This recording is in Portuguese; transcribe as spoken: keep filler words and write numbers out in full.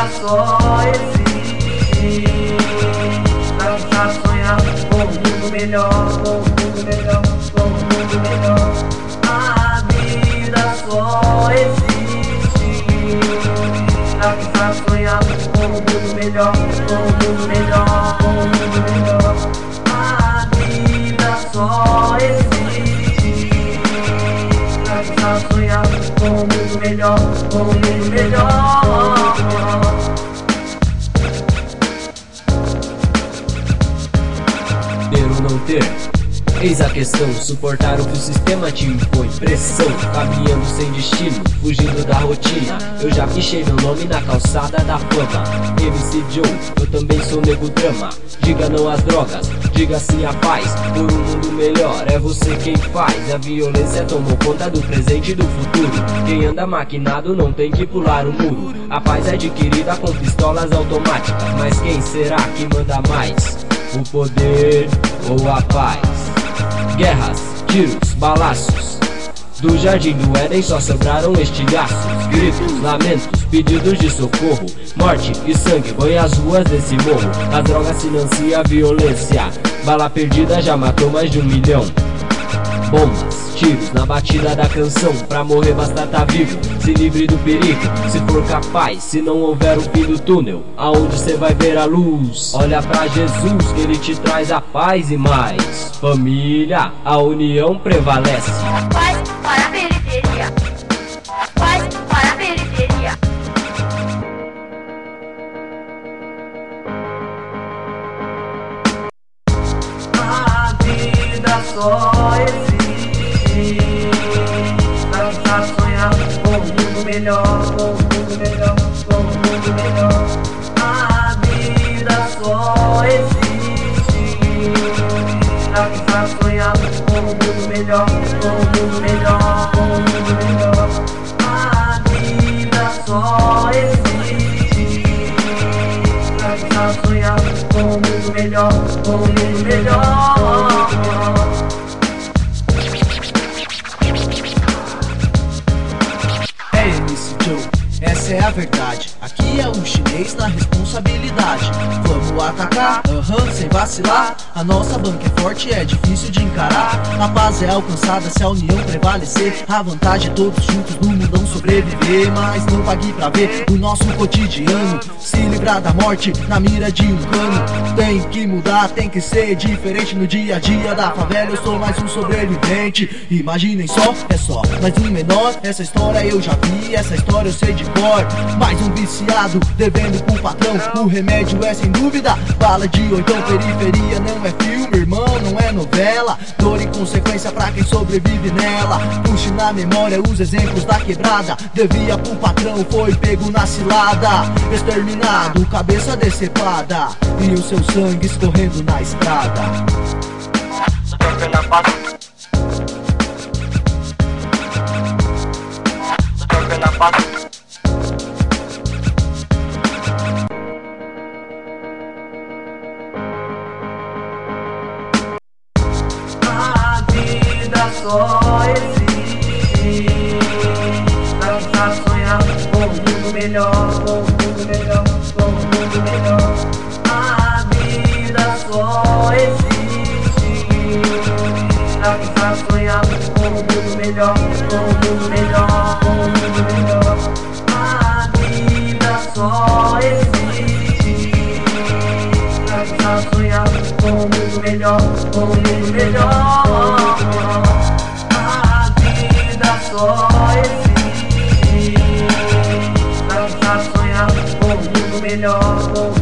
só existe pra quem sabe sonhar com um mundo melhor, com um mundo melhor, com um mundo melhor. A vida só existe pra quem sabe sonhar com um mundo melhor, com um mundo melhor, com um mundo melhor. A vida só existe pra quem sabe sonhar com um mundo melhor, com um mundo melhor. Ter ou não ter, eis a questão. Suportar o que o sistema te impõe. Pressão, caminhando sem destino, fugindo da rotina. Eu já pichei meu nome na calçada da fama. M C Joe, eu também sou nego drama. Diga não às drogas, diga sim à paz. Por um mundo melhor, é você quem faz. A violência tomou conta do presente e do futuro. Quem anda maquinado não tem que pular o muro. A paz é adquirida com pistolas automáticas. Mas quem será que manda mais? O poder ou a paz? Guerras, tiros, balaços. Do jardim do Éden só sobraram estilhaços. Gritos, lamentos, pedidos de socorro. Morte e sangue banham as ruas desse morro. A droga financia a violência. Bala perdida já matou mais de um milhão. Bombas, tiros na batida da canção. Pra morrer basta tá vivo, se livre do perigo. Se for capaz, se não houver o fim do túnel, aonde cê vai ver a luz? Olha pra Jesus que ele te traz a paz e mais. Família, a união prevalece. Paz para a periferia. Paz para a periferia. A vida só existe pra quem sabe sonhar com um mundo melhor, com um mundo melhor, com um mundo melhor. A vida só existe pra quem sabe sonhar com um mundo melhor, com um mundo melhor, com um mundo melhor. A vida só existe pra quem sabe sonhar com um mundo melhor, com um mundo melhor. É M C Joe, essa é a verdade. Aqui é um chinês na responsabilidade. Vamos atacar, aham, uhum, sem vacilar. A nossa banca é forte, é difícil de encarar. A paz é alcançada se a união prevalecer. A vantagem é todos juntos no mundão sobreviver. Mas não pague pra ver o nosso cotidiano. Se livrar da morte na mira de um cano. Tem que mudar, tem que ser diferente no dia a dia da favela. Eu sou mais um sobrevivente. Imaginem só, é só mais um menor. Essa história eu já vi, essa história eu sei de cor. Mais um viciado, devendo pro patrão. O remédio é sem dúvida bala de oitão. Periferia não é filme, irmão, não é novela. Dor e consequência pra quem sobrevive nela. Puxe na memória os exemplos da quebrada. Devia pro patrão, foi pego na cilada. Exterminado, cabeça decepada. E o seu sangue escorrendo na estrada. A vida só existe pra quem sabe sonhar com um mundo melhor, com um mundo melhor, com um mundo melhor. A vida só existe pra quem sabe sonhar com um mundo melhor, com um mundo melhor, com um mundo melhor. A vida só existe pra quem sabe sonhar com um mundo melhor, com um mundo melhor. A vida só existe pra quem sabe sonhar com um mundo melhor, com um